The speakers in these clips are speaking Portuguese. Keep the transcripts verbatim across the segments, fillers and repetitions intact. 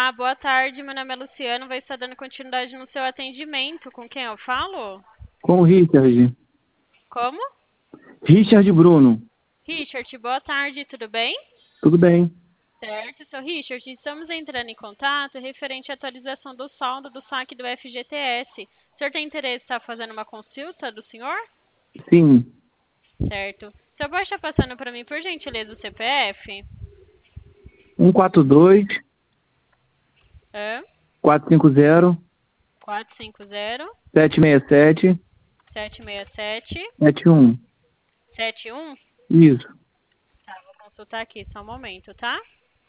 Olá, boa tarde. Meu nome é Luciano. Vai estar dando continuidade no seu atendimento. Com quem eu falo? Com o Richard. Como? Richard Bruno. Richard, boa tarde. Tudo bem? Tudo bem? Certo, seu Richard. Estamos entrando em contato referente à atualização do saldo do saque do F G T S. O senhor tem interesse em estar fazendo uma consulta do senhor? Sim. Certo. O senhor pode estar passando para mim, por gentileza, o C P F? um quatro dois, Hã? quatro cinco zero, quatro cinco zero, sete seis sete, sete seis sete, sete um. sete um. Isso. Tá, vou consultar aqui, só um momento, tá?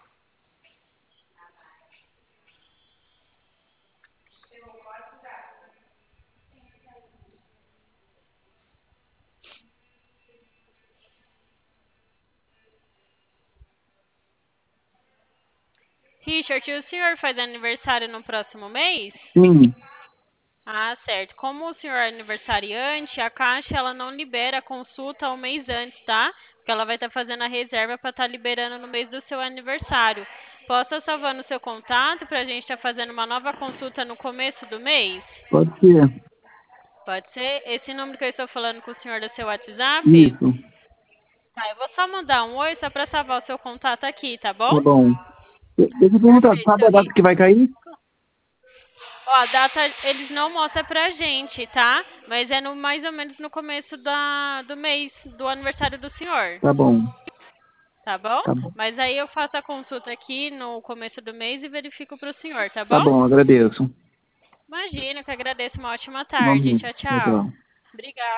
Richard, o senhor faz aniversário no próximo mês? Sim. Ah, certo. Como o senhor é aniversariante, a Caixa ela não libera a consulta um mês antes, tá? Porque ela vai estar fazendo a reserva para estar liberando no mês do seu aniversário. Posso estar salvando o seu contato para a gente estar fazendo uma nova consulta no começo do mês? Pode ser. Pode ser? Esse número que eu estou falando com o senhor do seu WhatsApp? Isso. Tá, eu vou só mandar um oi só para salvar o seu contato aqui, tá bom? Tá bom. De- Deixa eu perguntar, Perfeito, sabe seu a data Richard. que vai cair? Ó, a data eles não mostram pra gente, tá? Mas é no, mais ou menos no começo da, do mês do aniversário do senhor, Tá bom. tá bom? Tá bom. Mas aí eu faço a consulta aqui no começo do mês e verifico pro senhor, tá Tá bom? bom, agradeço. Imagina, que agradeço. Uma ótima tarde. Vamos. Tchau, Tchau, tchau. tchau. Obrigada.